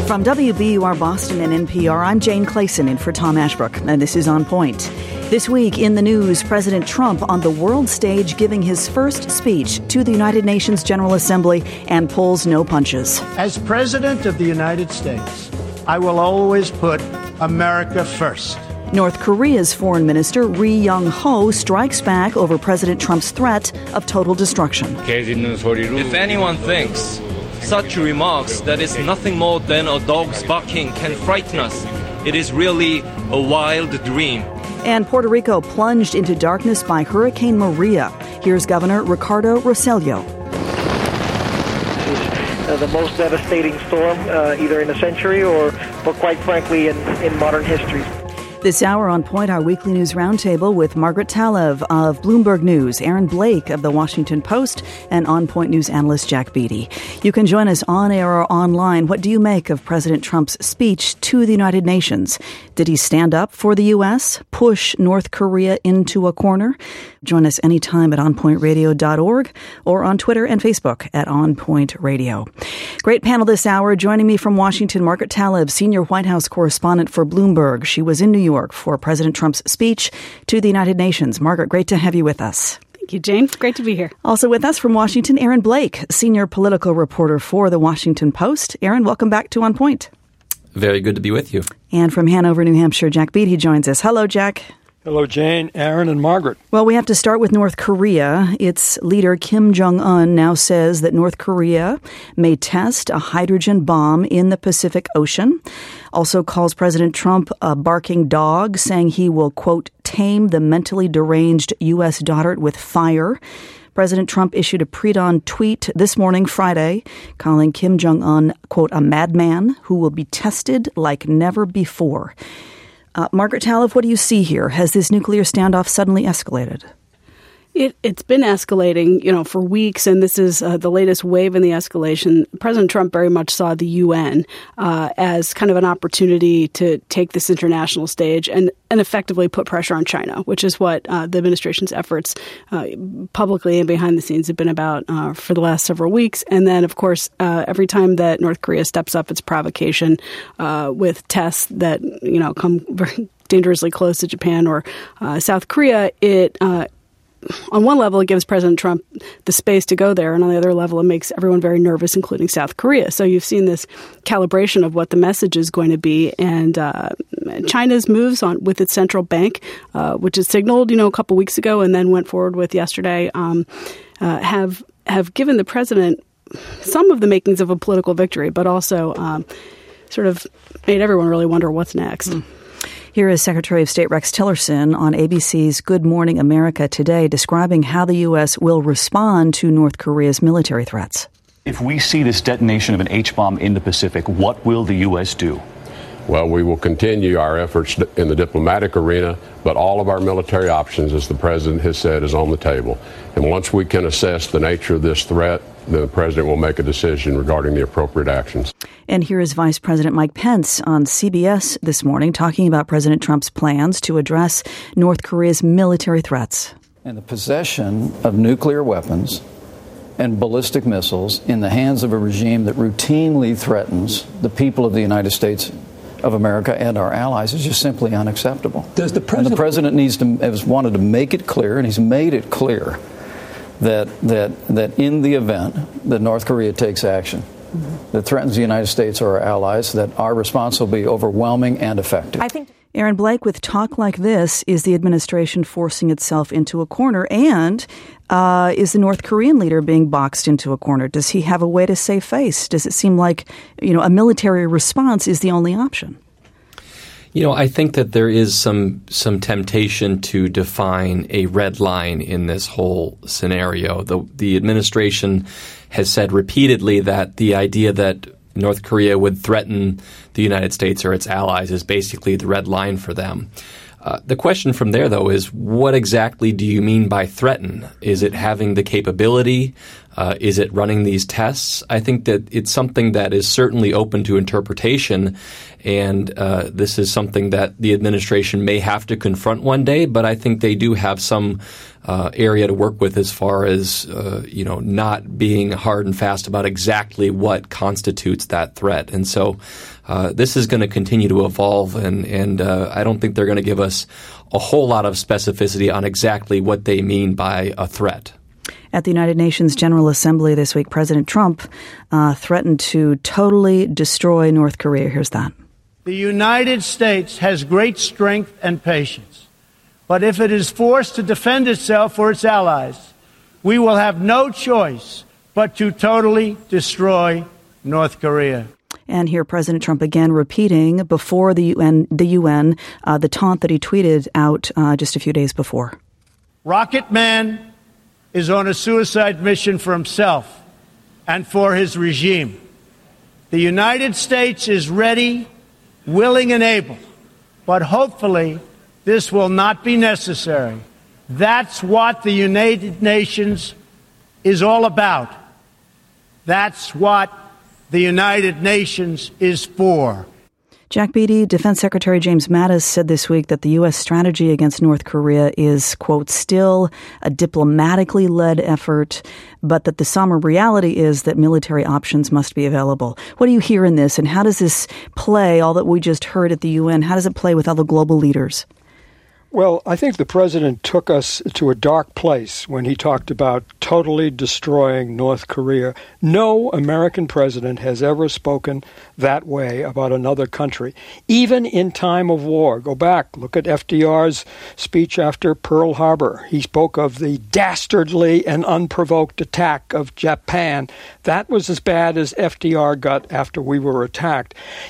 From WBUR Boston and NPR, I'm Jane Clayson in for Tom Ashbrook, and this is On Point. This week in the news, President Trump on the world stage giving his first speech to the United Nations General Assembly and pulls no punches. As President of the United States, I will always put America first. North Korea's Foreign Minister Ri Yong-ho strikes back over President Trump's threat of total destruction. If anyone thinks such remarks that is nothing more than a dog's barking can frighten us, it is really a wild dream. And Puerto Rico plunged into darkness by Hurricane Maria. Here's Governor Ricardo Rossello. The most devastating storm either in a century or quite frankly in modern history. This hour on Point, our weekly news roundtable with Margaret Talev of Bloomberg News, Aaron Blake of The Washington Post, and On Point News analyst Jack Beatty. You can join us on air or online. What do you make of President Trump's speech to the United Nations? Did he stand up for the U.S., push North Korea into a corner? Join us anytime at onpointradio.org or on Twitter and Facebook at onpointradio. Great panel this hour. Joining me from Washington, Margaret Talev, senior White House correspondent for Bloomberg. She was in New York for President Trump's speech to the United Nations. Margaret, great to have you with us. Thank you, Jane. Great to be here. Also with us from Washington, Aaron Blake, senior political reporter for The Washington Post. Aaron, welcome back to On Point. Very good to be with you. And from Hanover, New Hampshire, Jack Beatty joins us. Hello, Jack. Hello, Jane, Aaron, and Margaret. Well, we have to start with North Korea. Its leader, Kim Jong-un, now says that North Korea may test a hydrogen bomb in the Pacific Ocean. Also calls President Trump a barking dog, saying he will, quote, tame the mentally deranged U.S. dotard with fire. President Trump issued a pre-dawn tweet this morning, Friday, calling Kim Jong-un, quote, a madman who will be tested like never before. Margaret Talev, what do you see here? Has this nuclear standoff suddenly escalated? It's been escalating, for weeks, and this is the latest wave in the escalation. President Trump very much saw the UN as kind of an opportunity to take this international stage and effectively put pressure on China, which is what the administration's efforts publicly and behind the scenes have been about for the last several weeks. And then, of course, every time that North Korea steps up its provocation with tests that, come very dangerously close to Japan or South Korea, it on one level, it gives President Trump the space to go there, and on the other level, it makes everyone very nervous, including South Korea. So you've seen this calibration of what the message is going to be, and China's moves on with its central bank, which is signaled, a couple weeks ago, and then went forward with yesterday, have given the president some of the makings of a political victory, but also sort of made everyone really wonder what's next. Here is Secretary of State Rex Tillerson on ABC's Good Morning America today, describing how the U.S. will respond to North Korea's military threats. If we see this detonation of an H-bomb in the Pacific, what will the U.S. do? Well, we will continue our efforts in the diplomatic arena, but all of our military options, as the president has said, is on the table. And once we can assess the nature of this threat, the president will make a decision regarding the appropriate actions. And here is Vice President Mike Pence on CBS this morning talking about President Trump's plans to address North Korea's military threats. And the possession of nuclear weapons and ballistic missiles in the hands of a regime that routinely threatens the people of the United States of America and our allies is just simply unacceptable. And the president has wanted to make it clear, and he's made it clear, that in the event that North Korea takes action that threatens the United States or our allies, that our response will be overwhelming and effective. I think, Aaron Blake, with talk like this, is the administration forcing itself into a corner, and is the North Korean leader being boxed into a corner? Does he have a way to save face? Does it seem like, a military response is the only option? I think that there is some temptation to define a red line in this whole scenario. The administration has said repeatedly that the idea that North Korea would threaten the United States or its allies is basically the red line for them. The question from there, though, is what exactly do you mean by threaten? Is it having the capability? Is it running these tests? I think that it's something that is certainly open to interpretation, and this is something that the administration may have to confront one day, but I think they do have some area to work with as far as not being hard and fast about exactly what constitutes that threat. And so this is going to continue to evolve, and I don't think they're going to give us a whole lot of specificity on exactly what they mean by a threat. At the United Nations General Assembly this week, President Trump threatened to totally destroy North Korea. Here's that. The United States has great strength and patience, but if it is forced to defend itself or its allies, we will have no choice but to totally destroy North Korea. And here President Trump again repeating before the UN the taunt that he tweeted out just a few days before. Rocket Man is on a suicide mission for himself and for his regime. The United States is ready, willing and able, but hopefully this will not be necessary. That's what the United Nations is all about. That's what the United Nations is for. Jack Beatty, Defense Secretary James Mattis said this week that the U.S. strategy against North Korea is, quote, still a diplomatically led effort, but that the somber reality is that military options must be available. What do you hear in this, and how does this play, all that we just heard at the UN, how does it play with other global leaders? Well, I think the president took us to a dark place when he talked about totally destroying North Korea. No American president has ever spoken that way about another country, even in time of war. Go back, look at FDR's speech after Pearl Harbor. He spoke of the dastardly and unprovoked attack of Japan. That was as bad as FDR got after we were attacked.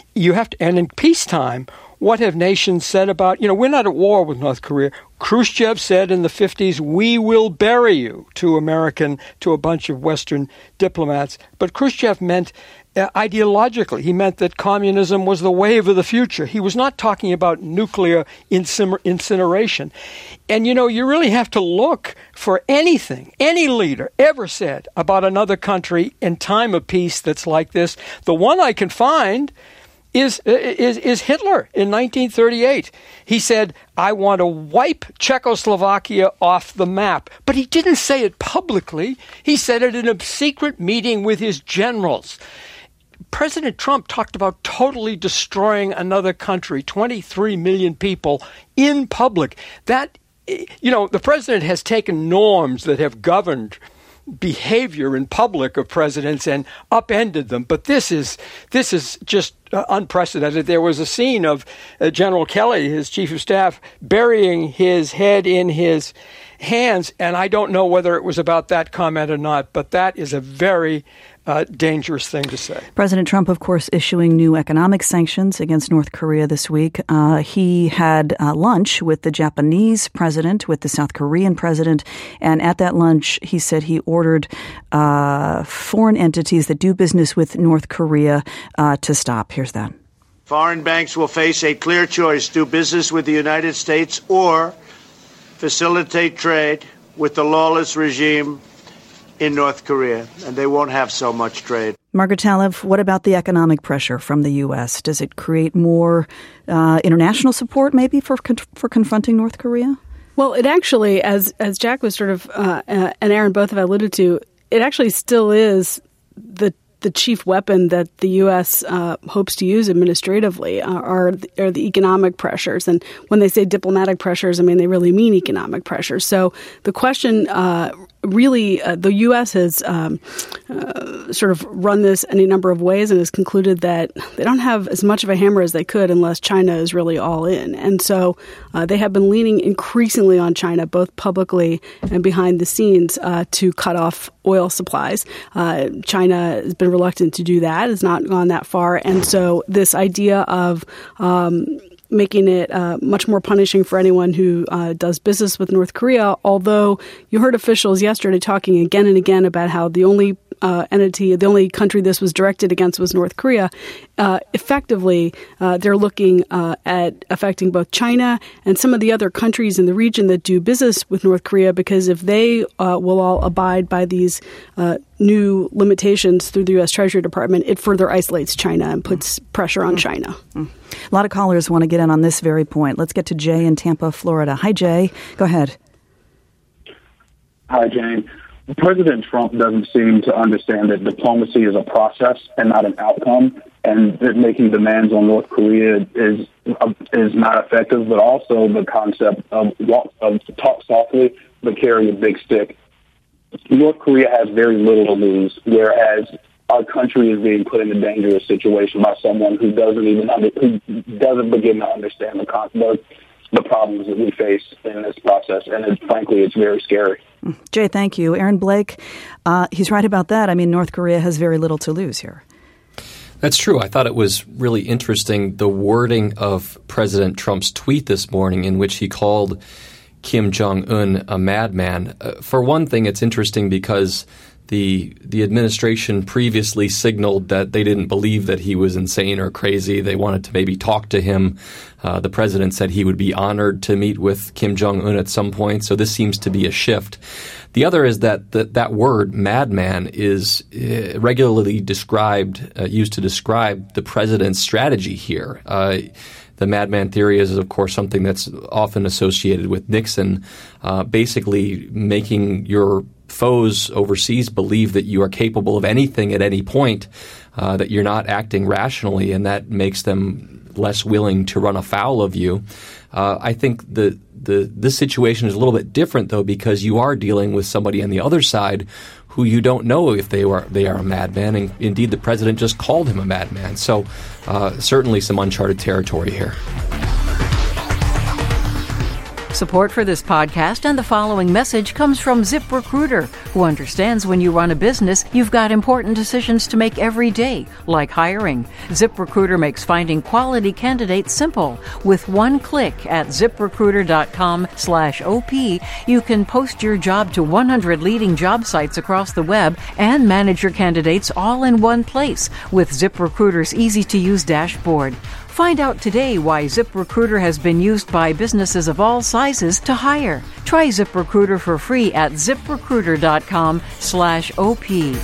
And in peacetime, what have nations said about, we're not at war with North Korea. Khrushchev said in the 50s, we will bury you to a bunch of Western diplomats. But Khrushchev meant ideologically, he meant that communism was the wave of the future. He was not talking about nuclear incineration. And, you really have to look for anything any leader ever said about another country in time of peace that's like this. The one I can find is Hitler in 1938. He said, I want to wipe Czechoslovakia off the map. But he didn't say it publicly. He said it in a secret meeting with his generals. President Trump talked about totally destroying another country, 23 million people, in public. That, the president has taken norms that have governed behavior in public of presidents and upended them. But this is just unprecedented. There was a scene of General Kelly, his chief of staff, burying his head in his hands, and I don't know whether it was about that comment or not, but that is a very dangerous thing to say. President Trump, of course, issuing new economic sanctions against North Korea this week. He had lunch with the Japanese president, with the South Korean president, and at that lunch, he said he ordered foreign entities that do business with North Korea to stop. Here's that. Foreign banks will face a clear choice: do business with the United States or facilitate trade with the lawless regime in North Korea, and they won't have so much trade. Margaret Talev, what about the economic pressure from the U.S.? Does it create more international support maybe for confronting North Korea? Well, it actually, as Jack was sort of, and Aaron both have alluded to, it actually still is the chief weapon that the U.S. hopes to use administratively are the economic pressures. And when they say diplomatic pressures, I mean, they really mean economic pressures. So the question really, the U.S. has sort of run this any number of ways and has concluded that they don't have as much of a hammer as they could unless China is really all in. And so they have been leaning increasingly on China, both publicly and behind the scenes, to cut off oil supplies. China has been reluctant to do that, has not gone that far. And so this idea of making it much more punishing for anyone who does business with North Korea, although you heard officials yesterday talking again and again about how the only the only country this was directed against was North Korea. Effectively, they're looking at affecting both China and some of the other countries in the region that do business with North Korea, because if they will all abide by these new limitations through the U.S. Treasury Department, it further isolates China and puts pressure on China. A lot of callers want to get in on this very point. Let's get to Jay in Tampa, Florida. Hi, Jay. Go ahead. Hi, Jane. President Trump doesn't seem to understand that diplomacy is a process and not an outcome, and that making demands on North Korea is not effective, but also the concept of talk softly but carry a big stick. North Korea has very little to lose, whereas our country is being put in a dangerous situation by someone who doesn't begin to understand the problems that we face in this process, and frankly, it's very scary. Jay, thank you. Aaron Blake, he's right about that. I mean, North Korea has very little to lose here. That's true. I thought it was really interesting, the wording of President Trump's tweet this morning in which he called Kim Jong-un a madman. For one thing, it's interesting because the administration previously signaled that they didn't believe that he was insane or crazy. They wanted to maybe talk to him. The president said he would be honored to meet with Kim Jong-un at some point. So this seems to be a shift. The other is that word madman is regularly used to describe the president's strategy here. The madman theory is, of course, something that's often associated with Nixon, basically making your foes overseas believe that you are capable of anything at any point, that you're not acting rationally, and that makes them less willing to run afoul of you. I think this situation is a little bit different, though, because you are dealing with somebody on the other side who you don't know if they are a madman, and indeed the president just called him a madman. So certainly some uncharted territory here. Support for this podcast and the following message comes from ZipRecruiter, who understands when you run a business, you've got important decisions to make every day, like hiring. ZipRecruiter makes finding quality candidates simple. With one click at ZipRecruiter.com/OP, you can post your job to 100 leading job sites across the web and manage your candidates all in one place with ZipRecruiter's easy-to-use dashboard. Find out today why ZipRecruiter has been used by businesses of all sizes to hire. Try ZipRecruiter for free at ZipRecruiter.com/OP.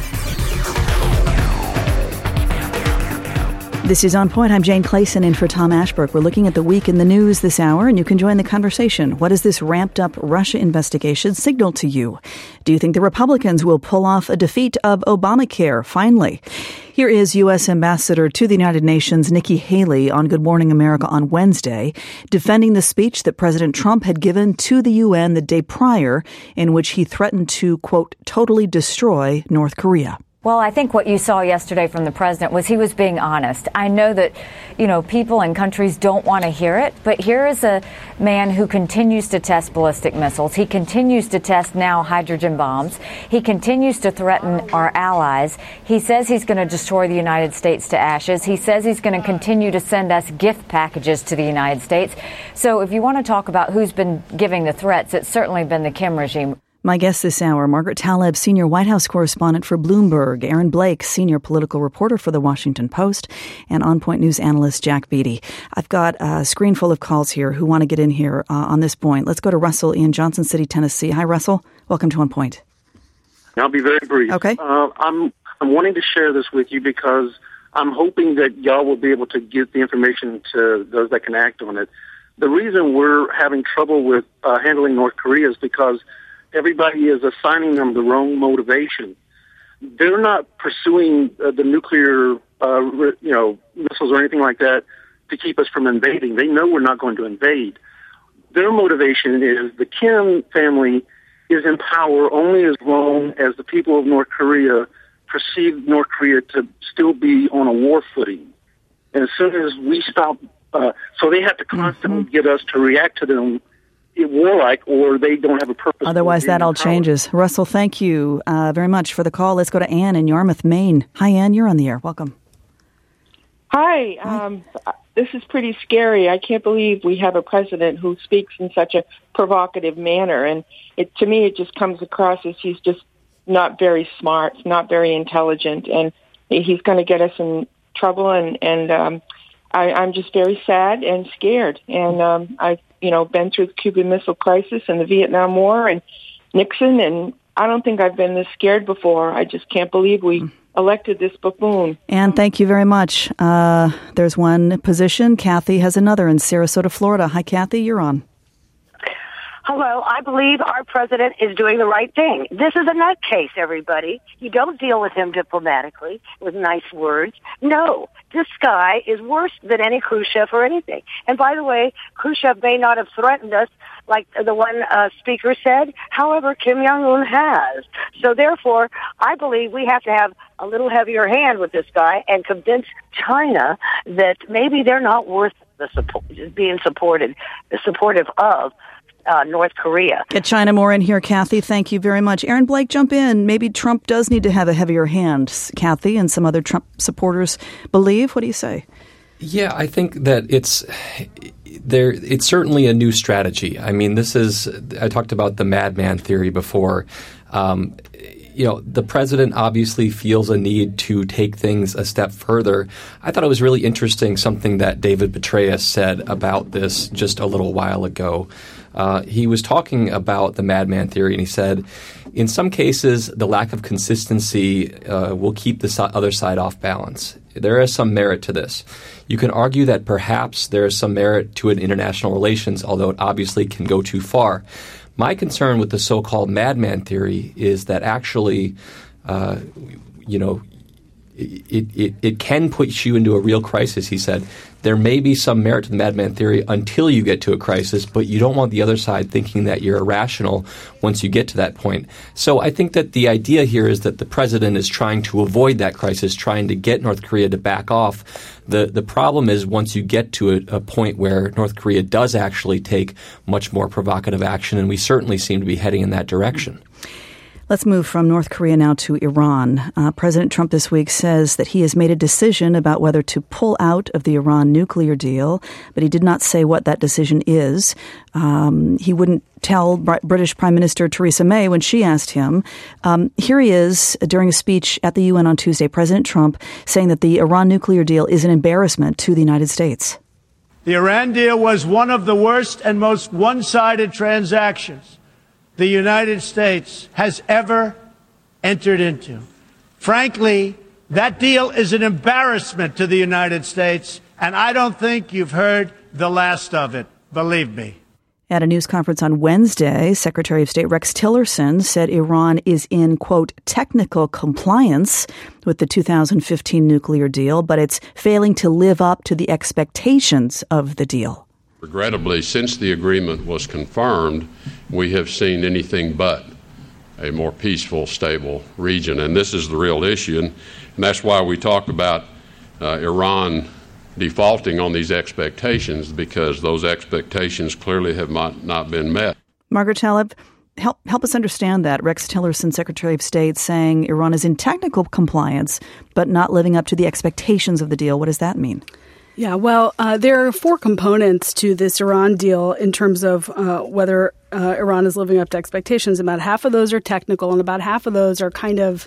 This is On Point. I'm Jane Clayson in for Tom Ashbrook. We're looking at the week in the news this hour, and you can join the conversation. What does this ramped-up Russia investigation signal to you? Do you think the Republicans will pull off a defeat of Obamacare, finally? Here is U.S. Ambassador to the United Nations Nikki Haley on Good Morning America on Wednesday, defending the speech that President Trump had given to the UN the day prior, in which he threatened to, quote, totally destroy North Korea. Well, I think what you saw yesterday from the president was he was being honest. I know that, people and countries don't want to hear it, but here is a man who continues to test ballistic missiles. He continues to test now hydrogen bombs. He continues to threaten our allies. He says he's going to destroy the United States to ashes. He says he's going to continue to send us gift packages to the United States. So if you want to talk about who's been giving the threats, it's certainly been the Kim regime. My guest this hour, Margaret Taleb, senior White House correspondent for Bloomberg, Aaron Blake, senior political reporter for The Washington Post, and On Point News analyst Jack Beatty. I've got a screen full of calls here who want to get in here on this point. Let's go to Russell in Johnson City, Tennessee. Hi, Russell. Welcome to On Point. I'll be very brief. Okay. I'm wanting to share this with you because I'm hoping that y'all will be able to get the information to those that can act on it. The reason we're having trouble with handling North Korea is because everybody is assigning them the wrong motivation. They're not pursuing the nuclear, missiles or anything like that to keep us from invading. They know we're not going to invade. Their motivation is the Kim family is in power only as long as the people of North Korea perceive North Korea to still be on a war footing. And as soon as we stop, so they have to constantly get us to react to them warlike, or they don't have a purpose. Otherwise, that all changes. Russell, thank you very much for the call. Let's go to Ann in Yarmouth, Maine. Hi, Ann. You're on the air. Welcome. Hi. This is pretty scary. I can't believe we have a president who speaks in such a provocative manner. And to me, it just comes across as he's just not very smart, not very intelligent, and he's going to get us in trouble. And I'm just very sad and scared. And I've been through the Cuban Missile Crisis and the Vietnam War and Nixon, and I don't think I've been this scared before. I just can't believe we elected this buffoon. And thank you very much. There's one position. Kathy has another in Sarasota, Florida. Hi, Kathy. You're on. Hello, I believe our president is doing the right thing. This is a nutcase, everybody. You don't deal with him diplomatically with nice words. No, this guy is worse than any Khrushchev or anything. And by the way, Khrushchev may not have threatened us like the one speaker said. However, Kim Jong-un has. So therefore, I believe we have to have a little heavier hand with this guy and convince China that maybe they're not worth the support, being supportive of North Korea. Get China more in here, Kathy. Thank you very much. Aaron Blake, jump in. Maybe Trump does need to have a heavier hand, Kathy, and some other Trump supporters believe. What do you say? Yeah, I think that it's certainly a new strategy. I mean, I talked about the madman theory before. The president obviously feels a need to take things a step further. I thought it was really interesting something that David Petraeus said about this just a little while ago. He was talking about the madman theory, and he said, in some cases, the lack of consistency will keep the other side off balance. There is some merit to this. You can argue that perhaps there is some merit to it in international relations, although it obviously can go too far. My concern with the so-called madman theory is that actually, it can put you into a real crisis, he said. There may be some merit to the madman theory until you get to a crisis, but you don't want the other side thinking that you're irrational once you get to that point. So I think that the idea here is that the president is trying to avoid that crisis, trying to get North Korea to back off. The problem is once you get to a point where North Korea does actually take much more provocative action, and we certainly seem to be heading in that direction. Let's move from North Korea now to Iran. President Trump this week says that he has made a decision about whether to pull out of the Iran nuclear deal, but he did not say what that decision is. He wouldn't tell British Prime Minister Theresa May when she asked him. Here he is during a speech at the UN on Tuesday, President Trump saying that the Iran nuclear deal is an embarrassment to the United States. The Iran deal was one of the worst and most one-sided transactions the United States has ever entered into. Frankly, that deal is an embarrassment to the United States, and I don't think you've heard the last of it, believe me. At a news conference on Wednesday, Secretary of State Rex Tillerson said Iran is in, quote, technical compliance with the 2015 nuclear deal, but it's failing to live up to the expectations of the deal. Regrettably, since the agreement was confirmed, we have seen anything but a more peaceful, stable region. And this is the real issue. And that's why we talk about Iran defaulting on these expectations, because those expectations clearly have not been met. Margaret Tlaib, help us understand that. Rex Tillerson, Secretary of State, saying Iran is in technical compliance, but not living up to the expectations of the deal. What does that mean? Yeah, well, there are four components to this Iran deal in terms of whether Iran is living up to expectations. About half of those are technical, and about half of those are kind of,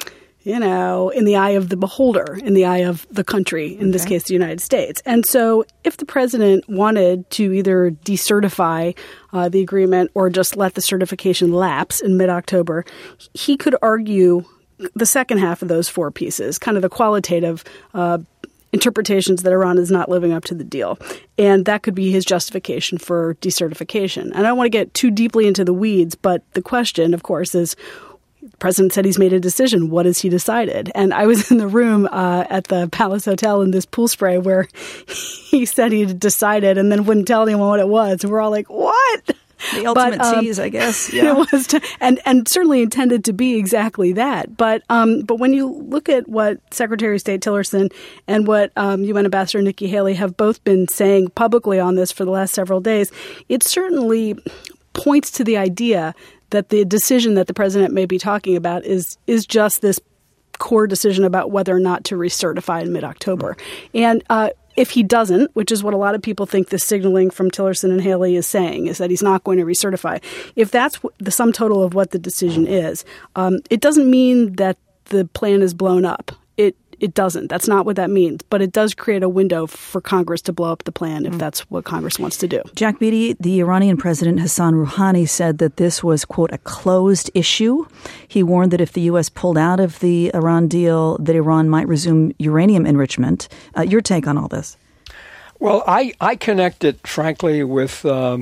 in the eye of the beholder, in the eye of the country, in this case, the United States. And so if the president wanted to either decertify the agreement or just let the certification lapse in mid-October, he could argue the second half of those four pieces, kind of the qualitative interpretations that Iran is not living up to the deal. And that could be his justification for decertification. And I don't want to get too deeply into the weeds, but the question, of course, is the president said he's made a decision. What has he decided? And I was in the room at the Palace Hotel in this pool spray where he said he had decided and then wouldn't tell anyone what it was. And we're all like, what? The ultimate tease, I guess. Yeah. It was and certainly intended to be exactly that. But when you look at what Secretary of State Tillerson and what UN Ambassador Nikki Haley have both been saying publicly on this for the last several days, it certainly points to the idea that the decision that the president may be talking about is just this core decision about whether or not to recertify in mid-October. And if he doesn't, which is what a lot of people think the signaling from Tillerson and Haley is saying, is that he's not going to recertify. If that's the sum total of what the decision is, it doesn't mean that the plan is blown up. It doesn't. That's not what that means. But it does create a window for Congress to blow up the plan if that's what Congress wants to do. Jack Beatty, the Iranian President Hassan Rouhani said that this was, quote, a closed issue. He warned that if the U.S. pulled out of the Iran deal, that Iran might resume uranium enrichment. Your take on all this? Well, I connect it, frankly, with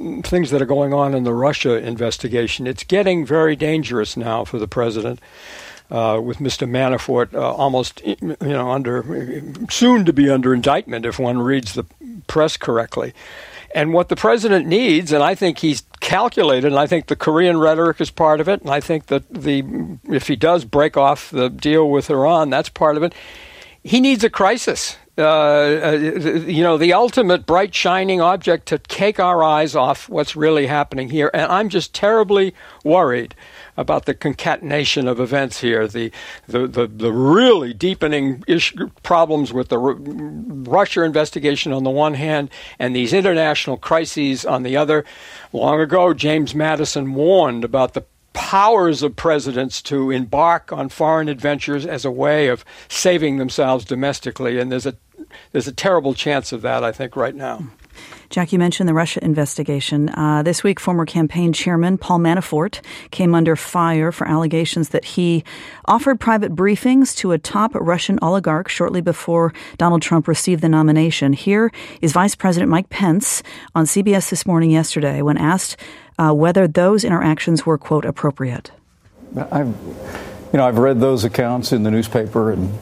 things that are going on in the Russia investigation. It's getting very dangerous now for the president, with Mr. Manafort almost, soon to be under indictment if one reads the press correctly. And what the president needs, and I think he's calculated, and I think the Korean rhetoric is part of it, and I think that if he does break off the deal with Iran, that's part of it. He needs a crisis. The ultimate bright, shining object to take our eyes off what's really happening here. And I'm just terribly worried about the concatenation of events here, the really deepening problems with the Russia investigation on the one hand and these international crises on the other. Long ago, James Madison warned about the powers of presidents to embark on foreign adventures as a way of saving themselves domestically, and there's a terrible chance of that, I think, right now. Jack, you mentioned the Russia investigation. This week, former campaign chairman Paul Manafort came under fire for allegations that he offered private briefings to a top Russian oligarch shortly before Donald Trump received the nomination. Here is Vice President Mike Pence on CBS This Morning yesterday when asked whether those interactions were, quote, appropriate. I've read those accounts in the newspaper, and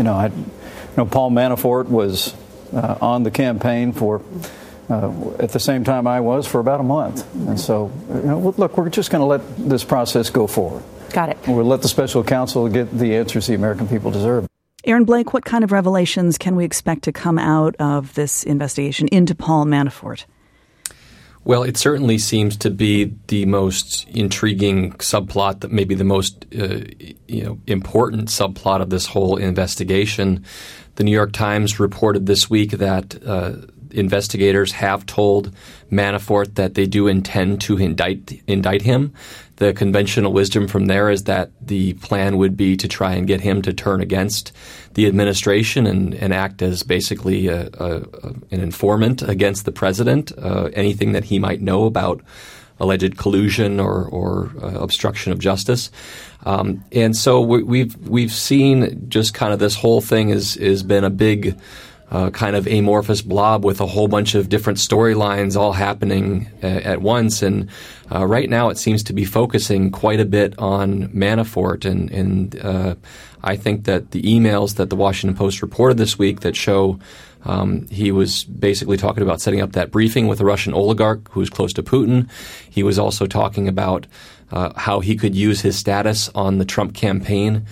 Paul Manafort was on the campaign for at the same time I was for about a month, and so look, we're just going to let this process go forward. Got it. We'll let the special counsel get the answers the American people deserve. Aaron Blake, what kind of revelations can we expect to come out of this investigation into Paul Manafort? Well, it certainly seems to be the most intriguing subplot, that maybe the most important subplot of this whole investigation. The New York Times reported this week that investigators have told Manafort that they do intend to indict him. The conventional wisdom from there is that the plan would be to try and get him to turn against the administration and act as basically an informant against the president, anything that he might know about alleged collusion or obstruction of justice. And so we've seen just kind of this whole thing has been a big kind of amorphous blob with a whole bunch of different storylines all happening at once. And right now it seems to be focusing quite a bit on Manafort. And I think that the emails that the Washington Post reported this week that show he was basically talking about setting up that briefing with a Russian oligarch who's close to Putin. He was also talking about how he could use his status on the Trump campaign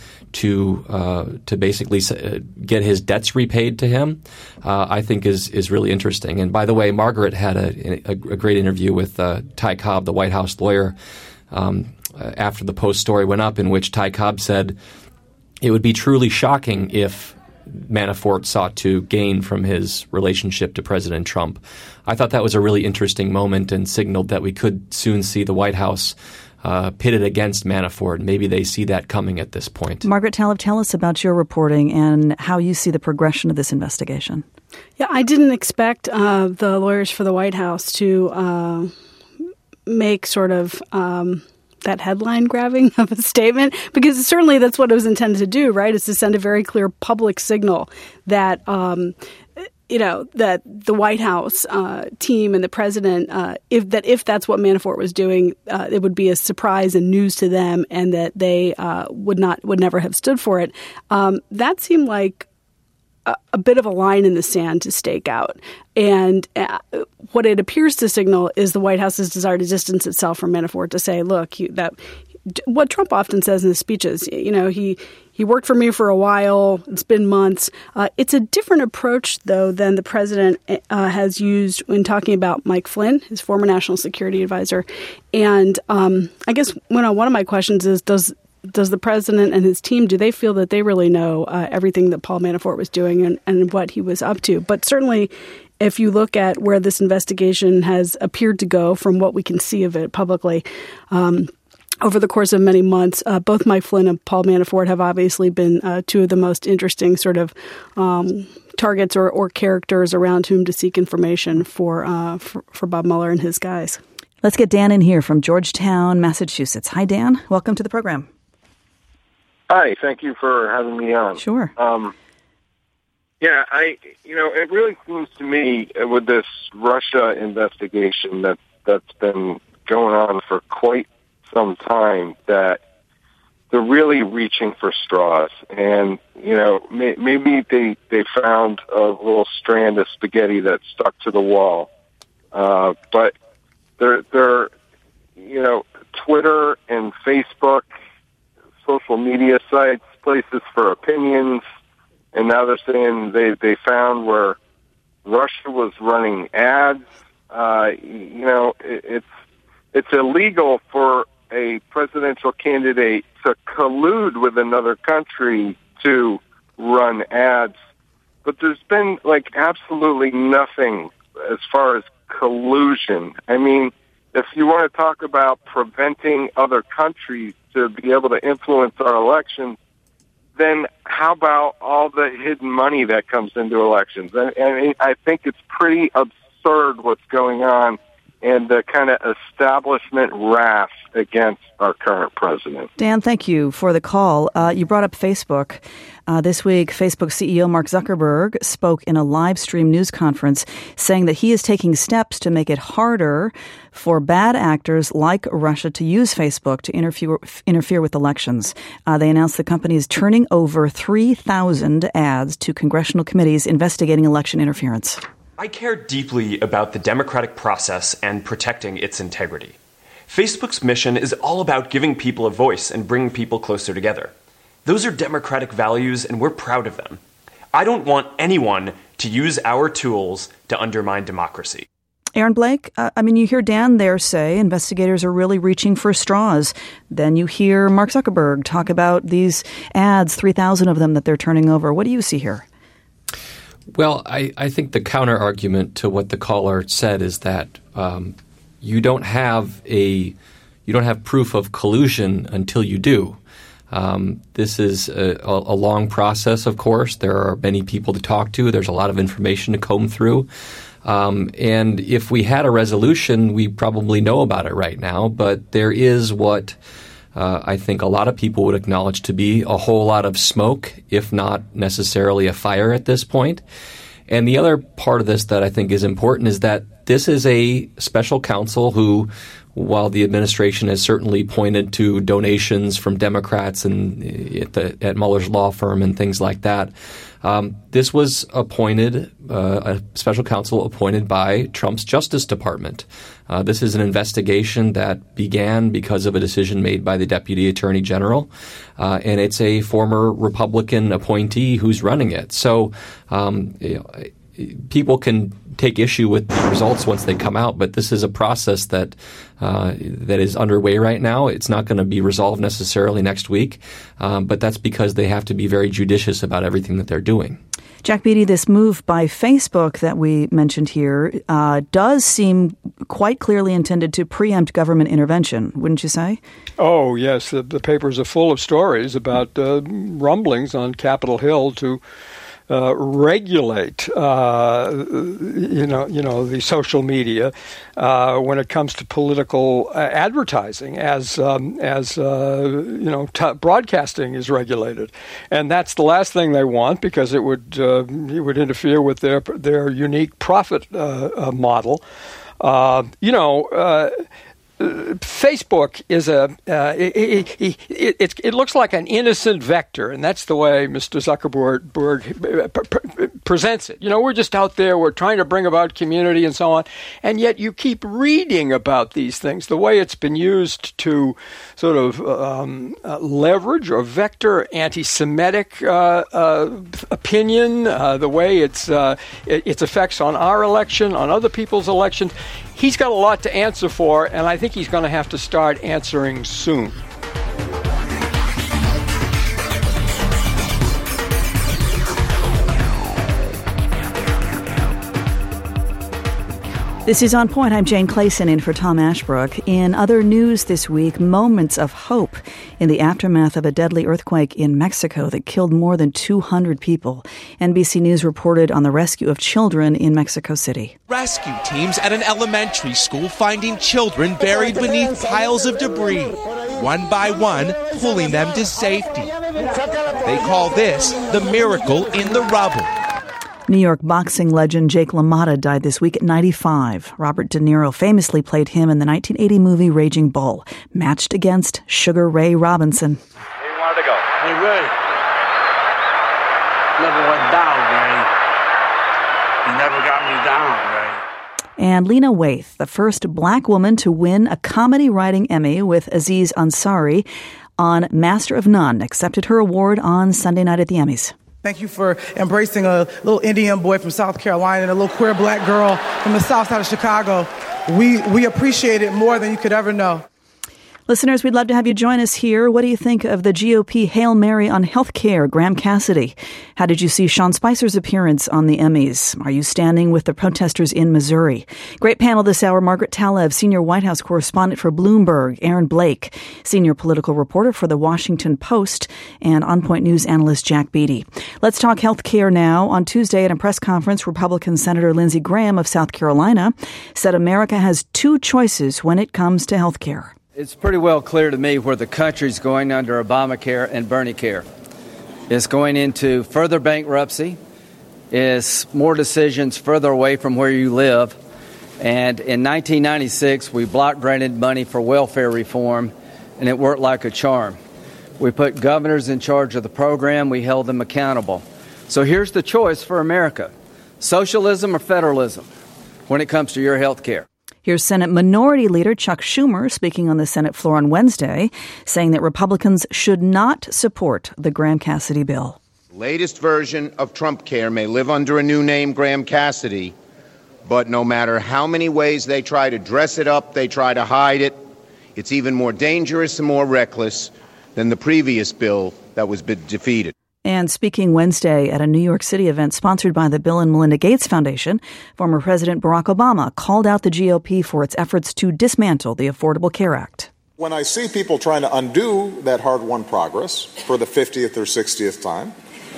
to basically get his debts repaid to him, I think is really interesting. And by the way, Margaret had a great interview with Ty Cobb, the White House lawyer, after the Post story went up, in which Ty Cobb said it would be truly shocking if Manafort sought to gain from his relationship to President Trump. I thought that was a really interesting moment and signaled that we could soon see the White House pitted against Manafort. Maybe they see that coming at this point. Margaret Talev, tell us about your reporting and how you see the progression of this investigation. Yeah, I didn't expect the lawyers for the White House to make sort of that headline grabbing of a statement, because certainly that's what it was intended to do, right? Is to send a very clear public signal that that the White House team and the president, if that's what Manafort was doing, it would be a surprise and news to them, and that they would never have stood for it. That seemed like a bit of a line in the sand to stake out. And what it appears to signal is the White House's desire to distance itself from Manafort, to say, look, what Trump often says in his speeches, he worked for me for a while. It's been months. It's a different approach, though, than the president has used when talking about Mike Flynn, his former national security advisor. And I guess one of my questions is, does the president and his team, do they feel that they really know everything that Paul Manafort was doing and what he was up to? But certainly, if you look at where this investigation has appeared to go from what we can see of it publicly, over the course of many months, both Mike Flynn and Paul Manafort have obviously been two of the most interesting sort of targets or characters around whom to seek information for Bob Mueller and his guys. Let's get Dan in here from Georgetown, Massachusetts. Hi, Dan. Welcome to the program. Hi. Thank you for having me on. Sure. It really seems to me with this Russia investigation that that's been going on for quite some time, that they're really reaching for straws. And, maybe they found a little strand of spaghetti that stuck to the wall. But they're Twitter and Facebook, social media sites, places for opinions, and now they're saying they found where Russia was running ads. It's illegal for a presidential candidate to collude with another country to run ads, but there's been absolutely nothing as far as collusion. I mean, if you want to talk about preventing other countries to be able to influence our elections, then how about all the hidden money that comes into elections? I think it's pretty absurd what's going on, and the kind of establishment wrath against our current president. Dan, thank you for the call. You brought up Facebook. This week, Facebook CEO Mark Zuckerberg spoke in a live stream news conference saying that he is taking steps to make it harder for bad actors like Russia to use Facebook to interfere with elections. They announced the company is turning over 3,000 ads to congressional committees investigating election interference. I care deeply about the democratic process and protecting its integrity. Facebook's mission is all about giving people a voice and bringing people closer together. Those are democratic values, and we're proud of them. I don't want anyone to use our tools to undermine democracy. Aaron Blake, you hear Dan there say investigators are really reaching for straws. Then you hear Mark Zuckerberg talk about these ads, 3,000 of them that they're turning over. What do you see here? Well, I think the counter argument to what the caller said is that you don't have proof of collusion until you do. This is a long process, of course. There are many people to talk to. There's a lot of information to comb through. And if we had a resolution, we probably know about it right now. But there is what I think a lot of people would acknowledge to be a whole lot of smoke, if not necessarily a fire at this point. And the other part of this that I think is important is that this is a special counsel who, while the administration has certainly pointed to donations from Democrats and at Mueller's law firm and things like that, this was appointed, a special counsel appointed by Trump's Justice Department. This is an investigation that began because of a decision made by the Deputy Attorney General, and it's a former Republican appointee who's running it. So people can take issue with the results once they come out, but this is a process that is underway right now. It's not going to be resolved necessarily next week, but that's because they have to be very judicious about everything that they're doing. Jack Beatty, this move by Facebook that we mentioned here does seem quite clearly intended to preempt government intervention, wouldn't you say? Oh, yes. The papers are full of stories about rumblings on Capitol Hill to regulate, the social media when it comes to political advertising, as broadcasting is regulated, and that's the last thing they want because it would interfere with their unique profit model. Facebook is it looks like an innocent vector, and that's the way Mr. Zuckerberg presents it. We're just out there, we're trying to bring about community and so on, and yet you keep reading about these things, the way it's been used to sort of leverage or vector anti-Semitic opinion, the way its effects on our election, on other people's elections. He's got a lot to answer for, and I think he's going to have to start answering soon. This is On Point. I'm Jane Clayson in for Tom Ashbrook. In other news this week, moments of hope in the aftermath of a deadly earthquake in Mexico that killed more than 200 people. NBC News reported on the rescue of children in Mexico City. Rescue teams at an elementary school finding children buried beneath piles of debris, one by one pulling them to safety. They call this the miracle in the rubble. New York boxing legend Jake LaMotta died this week at 95. Robert De Niro famously played him in the 1980 movie Raging Bull, matched against Sugar Ray Robinson. He wanted to go. Hey, Ray. Never went down, Ray. You never got me down, Ray. And Lena Waithe, the first black woman to win a comedy writing Emmy with Aziz Ansari on Master of None, accepted her award on Sunday night at the Emmys. Thank you for embracing a little Indian boy from South Carolina and a little queer black girl from the south side of Chicago. We appreciate it more than you could ever know. Listeners, we'd love to have you join us here. What do you think of the GOP Hail Mary on health care, Graham Cassidy? How did you see Sean Spicer's appearance on the Emmys? Are you standing with the protesters in Missouri? Great panel this hour. Margaret Talev, senior White House correspondent for Bloomberg. Aaron Blake, senior political reporter for The Washington Post. And On Point News analyst Jack Beatty. Let's talk health care now. On Tuesday at a press conference, Republican Senator Lindsey Graham of South Carolina said America has two choices when it comes to health care. It's pretty well clear to me where the country's going under Obamacare and Bernie-Care. It's going into further bankruptcy. It's more decisions further away from where you live. And in 1996, we block granted money for welfare reform, and it worked like a charm. We put governors in charge of the program. We held them accountable. So here's the choice for America: socialism or federalism when it comes to your health care. Here's Senate Minority Leader Chuck Schumer speaking on the Senate floor on Wednesday, saying that Republicans should not support the Graham Cassidy bill. The latest version of Trump Care may live under a new name, Graham Cassidy, but no matter how many ways they try to dress it up, they try to hide it, it's even more dangerous and more reckless than the previous bill that was defeated. And speaking Wednesday at a New York City event sponsored by the Bill and Melinda Gates Foundation, former President Barack Obama called out the GOP for its efforts to dismantle the Affordable Care Act. When I see people trying to undo that hard-won progress for the 50th or 60th time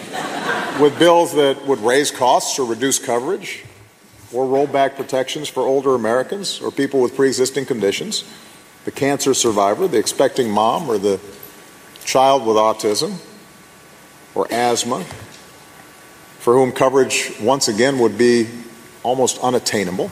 with bills that would raise costs or reduce coverage or roll back protections for older Americans or people with pre-existing conditions, the cancer survivor, the expecting mom, or the child with autism or asthma, for whom coverage once again would be almost unattainable,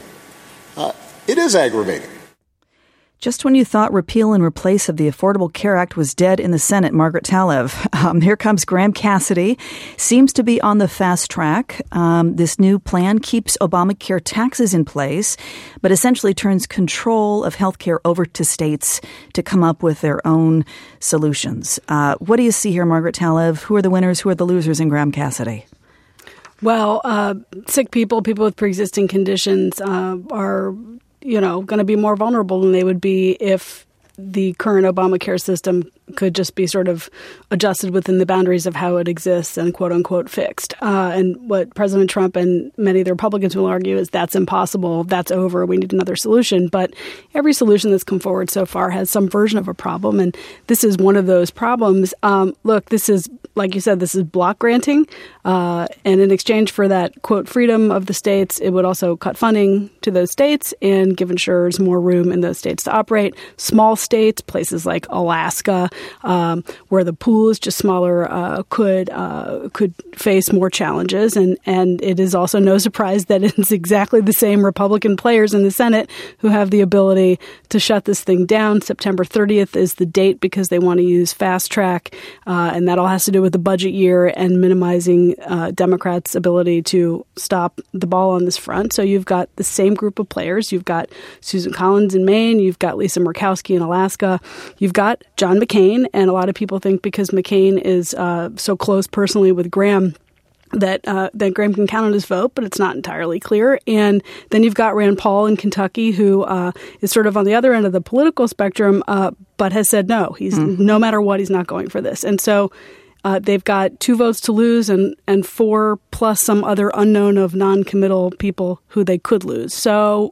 it is aggravating. Just when you thought repeal and replace of the Affordable Care Act was dead in the Senate, Margaret Talev, here comes Graham Cassidy. Seems to be on the fast track. This new plan keeps Obamacare taxes in place, but essentially turns control of health care over to states to come up with their own solutions. What do you see here, Margaret Talev? Who are the winners? Who are the losers in Graham Cassidy? Well, sick people with pre-existing conditions are going to be more vulnerable than they would be if the current Obamacare system could just be sort of adjusted within the boundaries of how it exists and quote unquote fixed. And what President Trump and many of the Republicans will argue is that's impossible. That's over. We need another solution. But every solution that's come forward so far has some version of a problem. And this is one of those problems. Look, this is, like you said, this is block granting. And in exchange for that, quote, freedom of the states, it would also cut funding to those states and give insurers more room in those states to operate. Small states, places like Alaska, where the pool is just smaller, could face more challenges. And it is also no surprise that it's exactly the same Republican players in the Senate who have the ability to shut this thing down. September 30th is the date because they want to use fast track. And that all has to do with the budget year and minimizing Democrats' ability to stop the ball on this front. So you've got the same group of players. You've got Susan Collins in Maine. You've got Lisa Murkowski in Alaska. You've got John McCain. And a lot of people think because McCain is so close personally with Graham that Graham can count on his vote, but it's not entirely clear. And then you've got Rand Paul in Kentucky, who is sort of on the other end of the political spectrum, but has said no. No matter what, he's not going for this. And so they've got 2 votes to lose and 4 plus some other unknown of non-committal people who they could lose. So,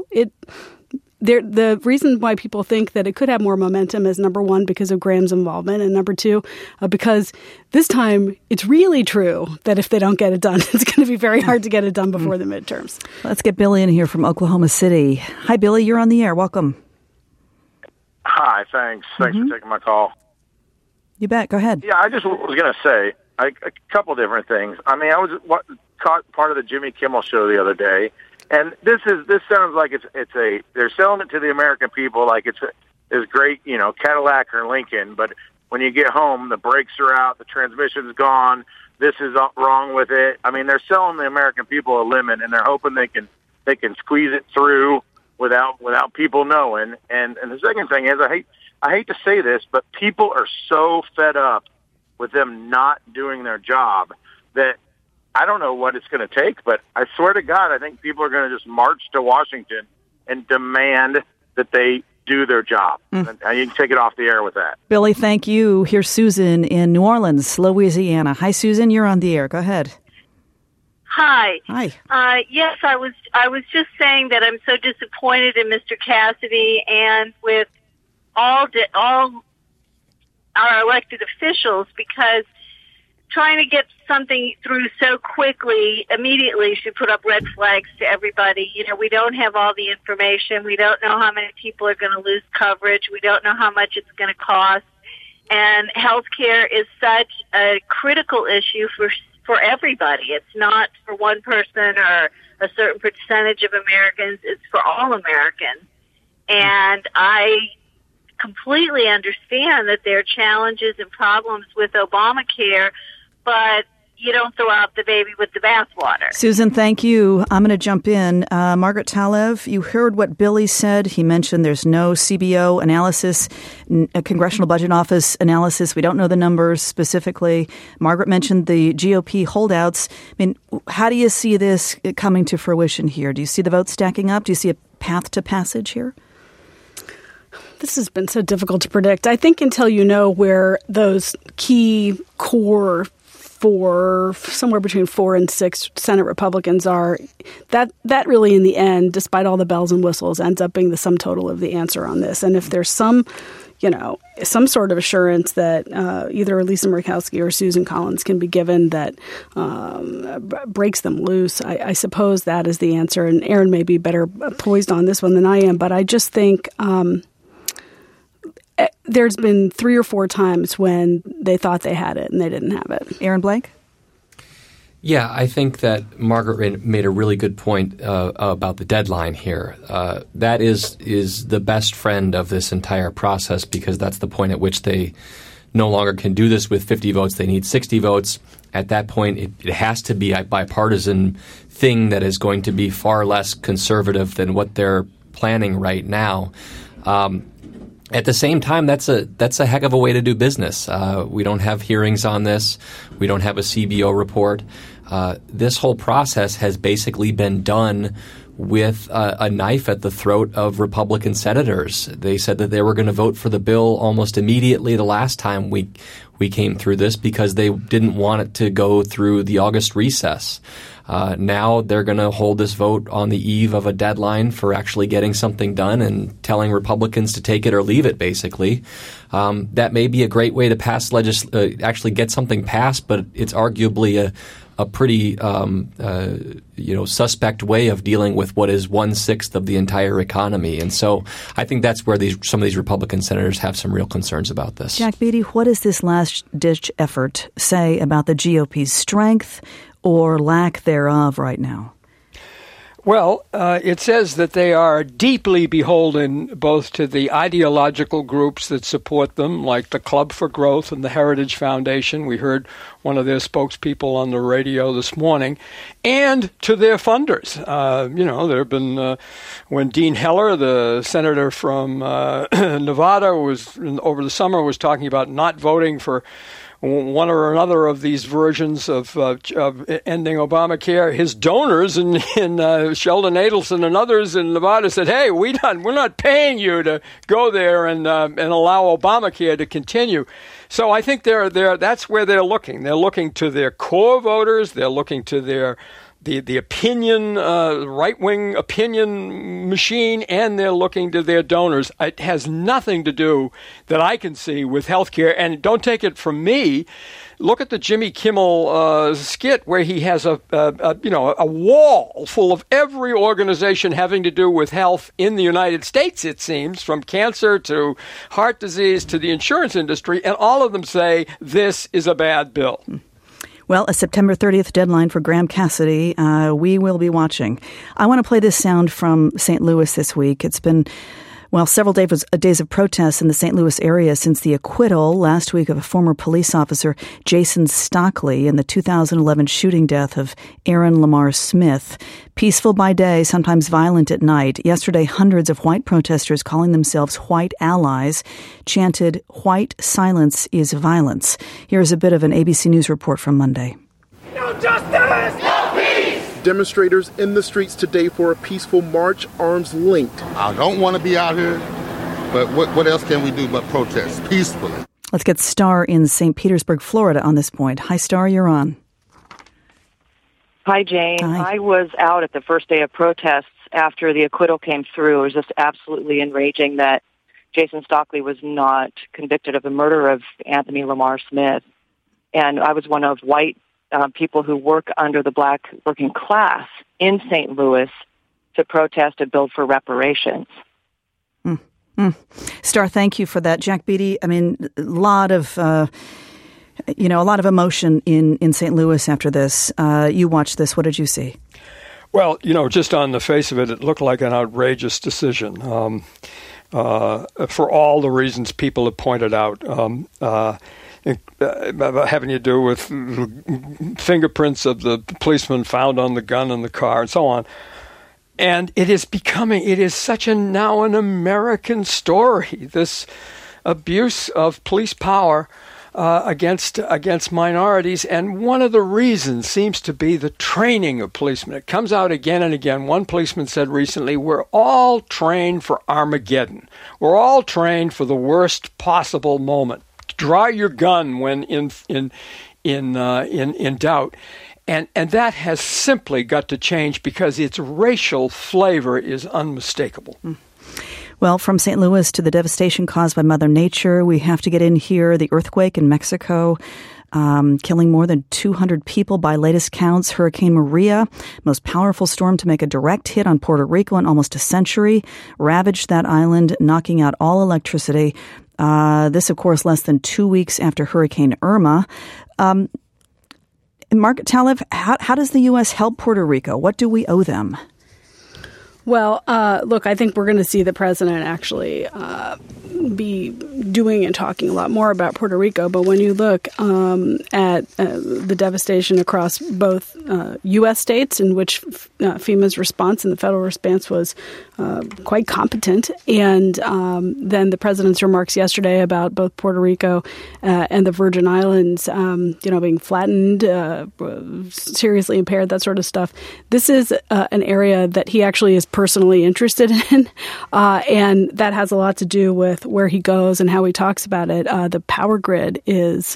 the reason why people think that it could have more momentum is, number one, because of Graham's involvement, and number two, because this time it's really true that if they don't get it done, it's going to be very hard to get it done before the midterms. Let's get Billy in here from Oklahoma City. Hi, Billy. You're on the air. Welcome. Hi. Thanks. Thanks for taking my call. You bet. Go ahead. Yeah, I just was going to say a couple different things. I mean, caught part of the Jimmy Kimmel show the other day, and this sounds like they're selling it to the American people like it's great, Cadillac or Lincoln, but when you get home, the brakes are out, the transmission's gone, this is wrong with it. I mean, they're selling the American people a lemon, and they're hoping they can squeeze it through without people knowing. And the second thing is, I hate to say this, but people are so fed up with them not doing their job that I don't know what it's going to take, but I swear to God, I think people are going to just march to Washington and demand that they do their job. And you can take it off the air with that. Billy, thank you. Here's Susan in New Orleans, Louisiana. Hi, Susan. You're on the air. Go ahead. Hi. Hi. Yes, I was just saying that I'm so disappointed in Mr. Cassidy and with all our elected officials, because trying to get something through so quickly immediately should put up red flags to everybody. We don't have all the information. We don't know how many people are going to lose coverage. We don't know how much it's going to cost. And healthcare is such a critical issue for everybody. It's not for one person or a certain percentage of Americans. It's for all Americans. And I completely understand that there are challenges and problems with Obamacare, but you don't throw out the baby with the bathwater. Susan, thank you. I'm going to jump in. Margaret Talev, you heard what Billy said. He mentioned there's no CBO analysis, a Congressional Budget Office analysis. We don't know the numbers specifically. Margaret mentioned the GOP holdouts. I mean, how do you see this coming to fruition here? Do you see the votes stacking up? Do you see a path to passage here? This has been so difficult to predict. I think until you know where those key core somewhere between 4 and 6 Senate Republicans are, that really in the end, despite all the bells and whistles, ends up being the sum total of the answer on this. And if there's some sort of assurance that either Lisa Murkowski or Susan Collins can be given that breaks them loose, I suppose that is the answer. And Aaron may be better poised on this one than I am, but I just think there's been 3 or 4 times when they thought they had it and they didn't have it. Aaron Blake? Yeah, I think that Margaret made a really good point about the deadline here. That is the best friend of this entire process, because that's the point at which they no longer can do this with 50 votes. They need 60 votes. At that point, it has to be a bipartisan thing that is going to be far less conservative than what they're planning right now. At the same time, that's a heck of a way to do business. We don't have hearings on this. We don't have a CBO report. This whole process has basically been done with a knife at the throat of Republican senators. They said that they were going to vote for the bill almost immediately the last time we came through this, because they didn't want it to go through the August recess. Now they're going to hold this vote on the eve of a deadline for actually getting something done and telling Republicans to take it or leave it, basically. That may be a great way to pass actually get something passed, but it's arguably a pretty suspect way of dealing with what is 1/6 of the entire economy. And so I think that's where some of these Republican senators have some real concerns about this. Jack Beatty, what does this last-ditch effort say about the GOP's strength or lack thereof right now? Well, it says that they are deeply beholden both to the ideological groups that support them, like the Club for Growth and the Heritage Foundation. We heard one of their spokespeople on the radio this morning, and to their funders. There have been, when Dean Heller, the senator from Nevada, over the summer was talking about not voting for one or another of these versions of ending Obamacare, his donors in Sheldon Adelson and others in Nevada said, "Hey, we're not paying you to go there and allow Obamacare to continue." So I think that's where they're looking. They're looking to their core voters. They're looking to the opinion, right-wing opinion machine, and they're looking to their donors. It has nothing to do, that I can see, with health care. And don't take it from me. Look at the Jimmy Kimmel skit where he has a wall full of every organization having to do with health in the United States, it seems, from cancer to heart disease to the insurance industry, and all of them say this is a bad bill. Well, a September 30th deadline for Graham Cassidy. We will be watching. I want to play this sound from St. Louis this week. It's been, several days of protests in the St. Louis area since the acquittal last week of a former police officer, Jason Stockley, in the 2011 shooting death of Aaron Lamar Smith. Peaceful by day, sometimes violent at night. Yesterday, hundreds of white protesters calling themselves white allies chanted, "White silence is violence." Here's a bit of an ABC News report from Monday. No justice! No peace! Demonstrators in the streets today for a peaceful march, arms linked. I don't want to be out here, but what else can we do but protest peacefully? Let's get Star in St. Petersburg, Florida on this point. Hi, Star, you're on. Hi, Jane. Hi. I was out at the first day of protests after the acquittal came through. It was just absolutely enraging that Jason Stockley was not convicted of the murder of Anthony Lamar Smith. And I was one of white people who work under the black working class in St. Louis to protest and build for reparations. Star, thank you for that. Jack Beatty, a lot of emotion in St. Louis after this. You watched this. What did you see? Well, just on the face of it, it looked like an outrageous decision for all the reasons people have pointed out. Having to do with fingerprints of the policeman found on the gun in the car and so on. And it is such now an American story, this abuse of police power against minorities. And one of the reasons seems to be the training of policemen. It comes out again and again. One policeman said recently, we're all trained for Armageddon. We're all trained for the worst possible moment. Draw your gun when in doubt. And that has simply got to change because its racial flavor is unmistakable. Well, from St. Louis to the devastation caused by Mother Nature, we have to get in here. The earthquake in Mexico, killing more than 200 people by latest counts. Hurricane Maria, most powerful storm to make a direct hit on Puerto Rico in almost a century, ravaged that island, knocking out all electricity. This, of course, less than 2 weeks after Hurricane Irma. Margaret Talev, how does the U.S. help Puerto Rico? What do we owe them? Well, look, I think we're going to see the president actually be doing and talking a lot more about Puerto Rico. But when you look at the devastation across both U.S. states, in which FEMA's response and the federal response was quite competent, and then the president's remarks yesterday about both Puerto Rico and the Virgin Islands, being flattened, seriously impaired, that sort of stuff. This is an area that he actually is personally interested in, and that has a lot to do with where he goes and how he talks about it. The power grid is,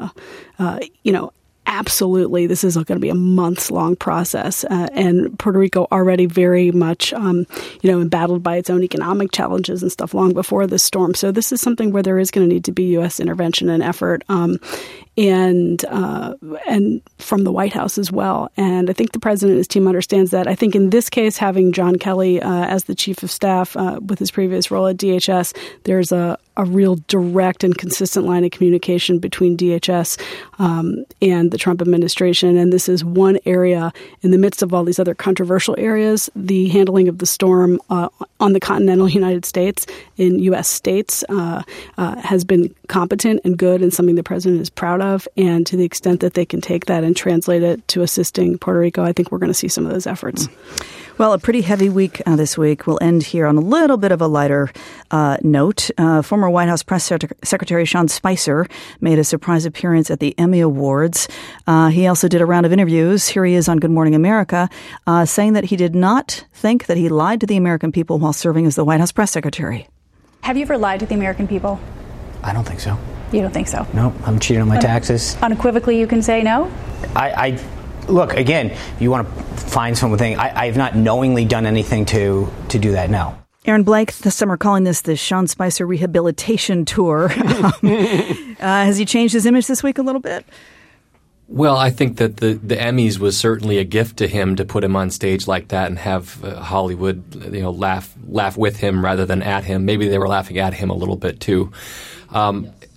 absolutely, this is going to be a months-long process, and Puerto Rico already very much, embattled by its own economic challenges and stuff long before this storm. So this is something where there is going to need to be U.S. intervention and effort, and from the White House as well. And I think the president and his team understands that. I think in this case, having John Kelly as the chief of staff with his previous role at DHS, there's a real direct and consistent line of communication between DHS and the Trump administration. And this is one area in the midst of all these other controversial areas. The handling of the storm on the continental United States in U.S. states has been competent and good, and something the president is proud of. And to the extent that they can take that and translate it to assisting Puerto Rico, I think we're going to see some of those efforts. Well, a pretty heavy week this week. We'll end here on a little bit of a lighter note. Former White House Press Secretary Sean Spicer made a surprise appearance at the Emmy Awards. He also did a round of interviews. Here he is on Good Morning America, saying that he did not think that he lied to the American people while serving as the White House Press Secretary. Have you ever lied to the American people? I don't think so. You don't think so? No, I'm cheating on my taxes. Unequivocally, you can say no? I look, again, if you want to find something, I have not knowingly done anything to do that, no. Aaron Blake, this summer calling this the Sean Spicer Rehabilitation Tour. Has he changed his image this week a little bit? Well, I think that the Emmys was certainly a gift to him to put him on stage like that and have Hollywood, laugh with him rather than at him. Maybe they were laughing at him a little bit too.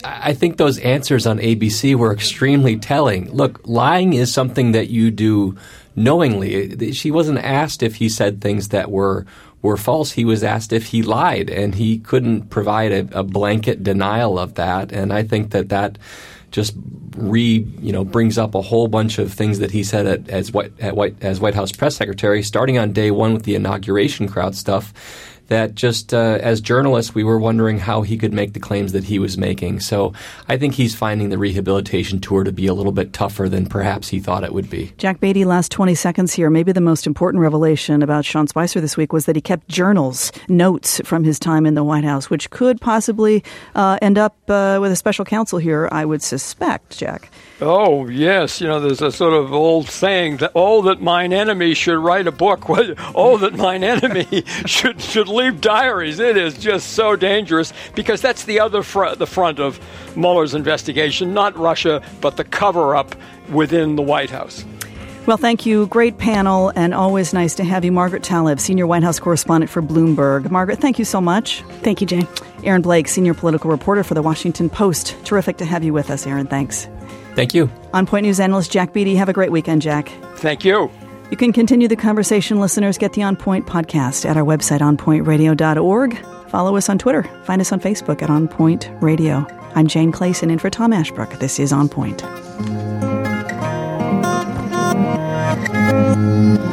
I think those answers on ABC were extremely telling. Look, lying is something that you do knowingly. She wasn't asked if he said things that were false. He was asked if he lied, and he couldn't provide a blanket denial of that. And I think that just brings up a whole bunch of things that he said as White House press secretary, starting on day one with the inauguration crowd stuff, that just as journalists, we were wondering how he could make the claims that he was making. So I think he's finding the rehabilitation tour to be a little bit tougher than perhaps he thought it would be. Jack Beatty, last 20 seconds here. Maybe the most important revelation about Sean Spicer this week was that he kept notes from his time in the White House, which could possibly end up with a special counsel here, I would suspect, Jack. Oh, yes. There's a sort of old saying that, that mine enemy should write a book. That mine enemy should leave diaries. It is just so dangerous because that's the other the front of Mueller's investigation, not Russia, but the cover-up within the White House. Well, thank you. Great panel, and always nice to have you. Margaret Tlaib, senior White House correspondent for Bloomberg. Margaret, thank you so much. Thank you, Jane. Aaron Blake, senior political reporter for The Washington Post. Terrific to have you with us, Aaron. Thanks. Thank you. On Point News analyst Jack Beatty. Have a great weekend, Jack. Thank you. You can continue the conversation, listeners. Get the On Point podcast at our website, onpointradio.org. Follow us on Twitter. Find us on Facebook at On Point Radio. I'm Jane Clayson in for Tom Ashbrook. This is On Point.